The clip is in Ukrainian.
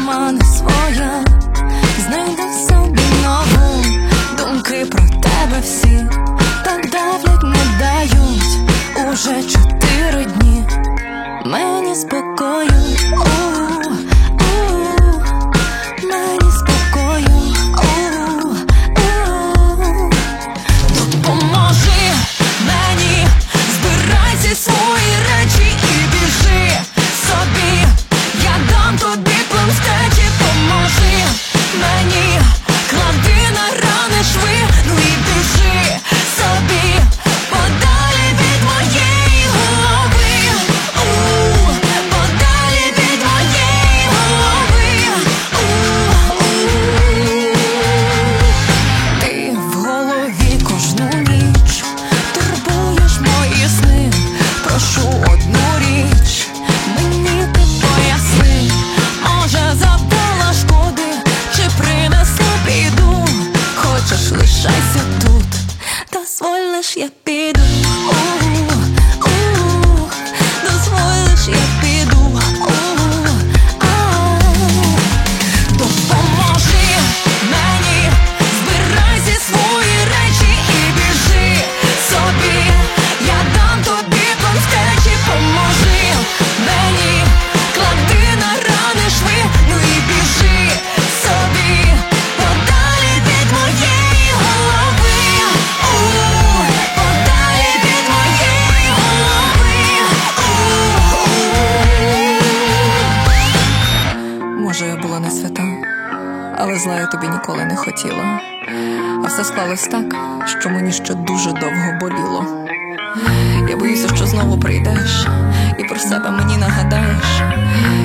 сама не своя, знайду собі нову. Думки про тебе всі так давлять, не дають уже 4 дні мені спокою. Мені спокою. Допоможи мені, збирай всі свої речі і біжи собі. Я дам тобі план втечі. Поможи мені, клади на рани шви, ну і біжи собі подалі від моєї голови. Подалі від моєї голови. Ти в голові кожну ніч турбуєш мої сни. Прошу одну річ, мені ти поясни. Може, завдала шкоди, чи принесла біду? Хочеш, лишайся тут, дозволь лиш я піду. Дозволь лиш я піду. Допоможи мені, збирай зі свої речі і біжи собі. Я дам тобі план втечі. Поможи мені, клади на рани шви, ну і біжи собі подалі від моєї голови. Подалі від моєї голови. Може, я була не свята, але зла я тобі ніколи не хотіла. А все склалось так, що мені ще дуже довго боліло. Я боюся, що знову прийдеш і про себе мені нагадаєш.